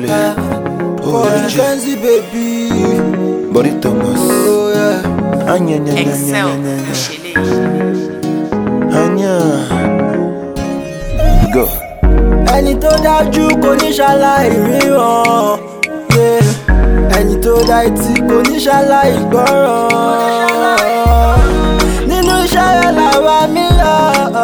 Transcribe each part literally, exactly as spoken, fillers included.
Wale, oh, Fancy baby, Body Thomas, oh yeah. Anya, anya, anya, Excel, anya, Michele. anya. Go. Ẹni tó dájú kò ní ṣaláì ríran, yeah. Ẹni tó dá etí kò ní ṣaláì gbọ́ràn. Nínú iṣẹ́ rẹ̀ làwa mi lọ,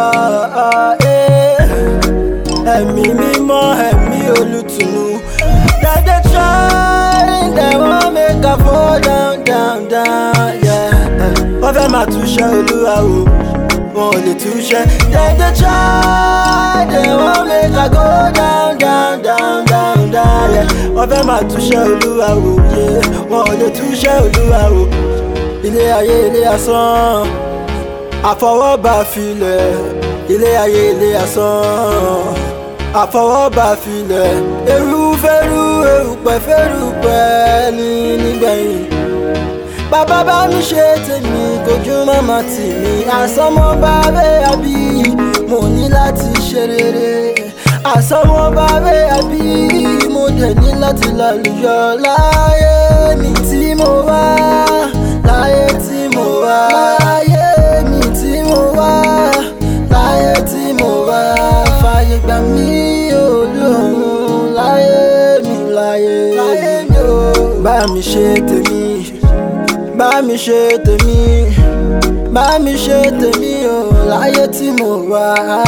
yeah. Ẹ̀mí mímọ́, ẹ̀mí olùtùnú. They dey try, they wan make I fall down, down, down, yeah. Wọ́n fẹ́ máa túṣẹ́ Olúwa wò, wọn ò lè túṣẹ́. They dey try, they wan make I go down, down, down, down, down, yeah. Wọ́n fẹ́ máa túṣẹ́ Olúwa wò, yeah. Wọn ò lè túṣẹ́ Olúwa wò. Ilé ayé ilé asán, àfọwọ́bà filẹ̀. Ilé ayé ilé asán, àfọwọ́bà filẹ̀. Eru fẹ́rù erùpẹ̀ fẹ́rùpẹ̀ ní nígbẹ̀yìn. Bàbá bá mi ṣe tèmi kojú màmá tì mí. Àsọmọ́ bá bẹ́ àbí mo ní láti ṣe rere. Àsọmọ́ bá bẹ́ àbí mo dẹ̀ ní láti lálùyọ láyé mi tí mo wá. Láyé tí mo wá. Láyé mi tí mo wá. Láyé tí mo wá. Fàyè gbà mí Olóhun láyé mi láyé. Láyé mi o. Bá mi ṣe tèmi. Bá mi ṣe tèmi, bá mi ṣe tèmi o láyé tí mo wà.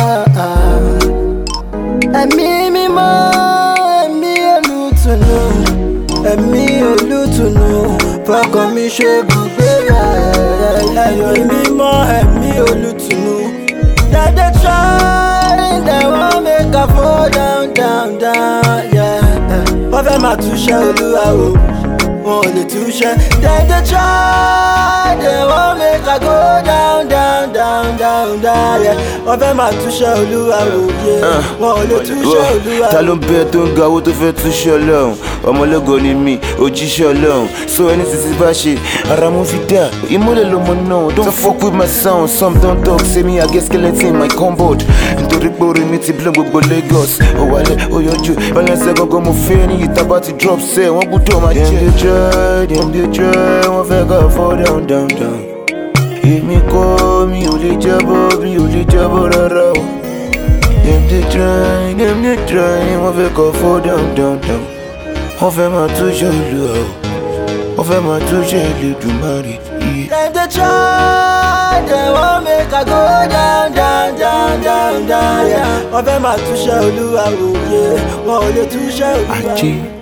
Ẹ̀mí mímọ́, ẹ̀mí olùtùnú, ẹ̀mí olùtùnú, fọkàn mi ṣe bùgbé rẹ̀. Ẹ̀mí mímọ́, ẹ̀mí olùtùnú. They dey try, they wan make I fall down, down, down, yeah. Wọ́n fẹ́ máa túṣẹ́ Olúwa wò, wọn ò lè túṣẹ́. They dey try, they wan make I go down, down, down, down, down, yeah. Wọ́n fẹ́ máa túṣẹ́ Olúwa wò, yeah. Wọn ò lè túṣẹ́ Olúwa wò. Ta ló ń bẹ tó ń ga owó tó fẹ́ túṣẹ́ Ọlọ́run? Ọmọlógo ni mí, òjíṣẹ́ Ọlọ́run. So ẹni títí bá ṣe, ara mo fi dá. Ìmọ́lẹ̀ lọmọ náà, don't fuck with my sound. Some don't talk, say me I get skeleton in my cupboard. Nítorí pé orí mi ti blow gbogbo Lagos. Ó wálẹ̀, ó yọjú, balance gangan mo fẹ́ ní ìta bá ti drop sẹ́, wọ́n gbúdọ̀ máa jẹ́. Dem dey try, dem dey try, wọ́n fẹ́ ká fall down, down, down. Èmi kọ́ mi ò lè jábọ́, mi ò lè jábọ́ rárá o. Dem dey try, dem dey try, wọ́n fẹ́ ká fall down, down, down. Wọ́n fẹ́ máa túṣẹ́ Olúwa o, wọ́n fẹ́ máa túṣẹ́ Elédùmarè. They dey try, they wan make I go down, down, down, down, down, yeah. Wọ́n fẹ́ máa túṣẹ́ Olúwa wò, yeah. Wọn ò lè túṣẹ́ Olúwa wò. Ajé.